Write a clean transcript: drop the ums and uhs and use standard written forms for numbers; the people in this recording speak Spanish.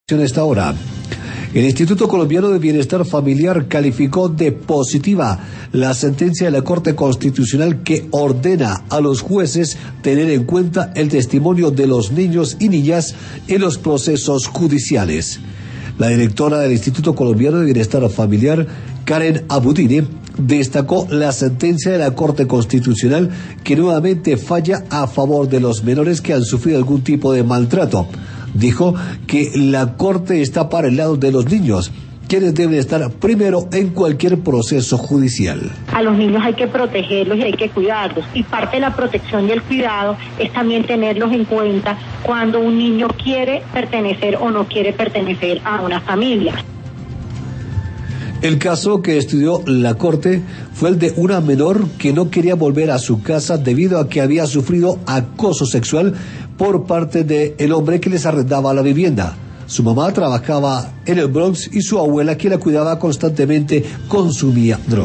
esta hora. El Instituto Colombiano de Bienestar Familiar calificó de positiva la sentencia de la Corte Constitucional que ordena a los jueces tener en cuenta el testimonio de los niños y niñas en los procesos judiciales. La directora del Instituto Colombiano de Bienestar Familiar, Karen Abudine, destacó la sentencia de la Corte Constitucional que nuevamente falla a favor de los menores que han sufrido algún tipo de maltrato. Dijo que la Corte está para el lado de los niños, quienes deben estar primero en cualquier proceso judicial. A los niños hay que protegerlos y hay que cuidarlos. Y parte de la protección y el cuidado es también tenerlos en cuenta cuando un niño quiere pertenecer o no quiere pertenecer a una familia. El caso que estudió la Corte fue el de una menor que no quería volver a su casa debido a que había sufrido acoso sexual por parte del hombre que les arrendaba la vivienda. Su mamá trabajaba en el Bronx y su abuela, quien la cuidaba constantemente, consumía drogas.